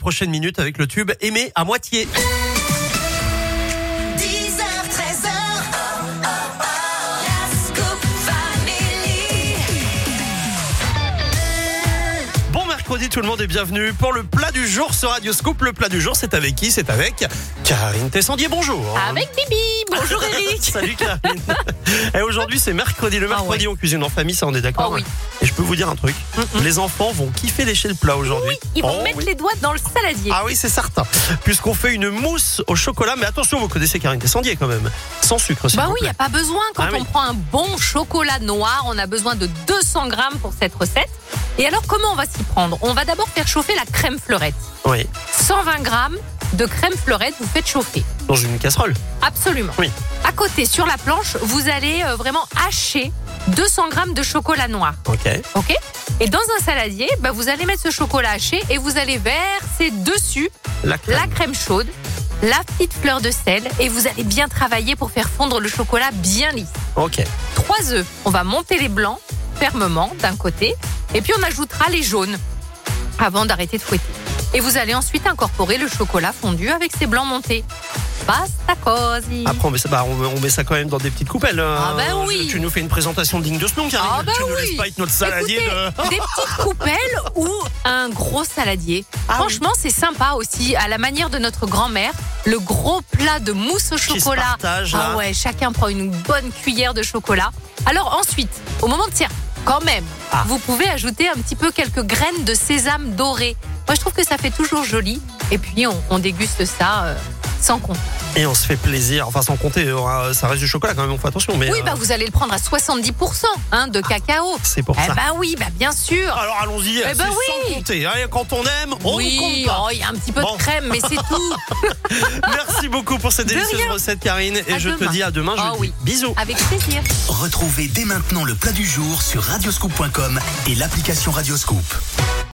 prochaines minutes avec le tube Aimé à moitié. 10h-13h, la Scoop Family. Bon mercredi tout le monde est bienvenu pour le plat du jour sur Radio Scoop. Le plat du jour, c'est avec qui? C'est avec Karine Tessandier, bonjour. Avec Bibi, bonjour Eric. Salut Karine. Et aujourd'hui c'est mercredi, le mercredi on cuisine en famille, ça on est d'accord? Oh oui. Et je peux vous dire un truc, les enfants vont kiffer lécher le plat aujourd'hui. Oui, ils vont mettre les doigts dans le saladier. Ah oui, c'est certain. Puisqu'on fait une mousse au chocolat, mais attention, vous connaissez Karine Tessandier quand même. Sans sucre, s'il Bah vous oui, il plaît. n'y a pas besoin. Quand on prend un bon chocolat noir, on a besoin de 200 grammes pour cette recette. Et alors, comment on va s'y prendre? On va d'abord faire chauffer la crème fleurette. Oui, 120 grammes de crème fleurette, vous faites chauffer. dans une casserole. Absolument. Oui. À côté, sur la planche, vous allez vraiment hacher 200 grammes de chocolat noir. Ok. Ok? Et dans un saladier, bah, vous allez mettre ce chocolat haché et vous allez verser dessus La crème. la crème chaude, la petite fleur de sel et vous allez bien travailler pour faire fondre le chocolat bien lisse. Ok. 3 œufs, on va monter les blancs fermement d'un côté et puis on ajoutera les jaunes avant d'arrêter de fouetter. Et vous allez ensuite incorporer le chocolat fondu avec ses blancs montés. Basta così. Après, on met ça quand même dans des petites coupelles. Ah ben oui. Tu nous fais une présentation digne de ce nom, Karine. Ah ben tu nous oui. laisses pas être notre saladier Écoutez, des petites coupelles ou un gros saladier. Ah Franchement, c'est sympa aussi, à la manière de notre grand-mère. Le gros plat de mousse au Qui se chocolat. partage, là. Ah ouais, chacun prend une bonne cuillère de chocolat. Alors ensuite, au moment de servir, quand même, vous pouvez ajouter un petit peu quelques graines de sésame doré. Moi, je trouve que ça fait toujours joli. Et puis, on déguste ça sans compter. Et on se fait plaisir. Enfin, sans compter, ça reste du chocolat quand même, on fait attention. Mais, Oui, bah vous allez le prendre à 70% de cacao. c'est pour ça. Ben oui, bah bien sûr. Alors allons-y, c'est ben sans oui. compter. Hein. Quand on aime, on ne compte pas. il y a un petit peu Bon. de crème, mais c'est tout. Merci beaucoup pour cette De délicieuse rien. recette, Karine. Et À je te demain. dis à demain jeudi. Oui. Bisous. Avec plaisir. Retrouvez dès maintenant le plat du jour sur radioscoop.com et l'application Radioscoop.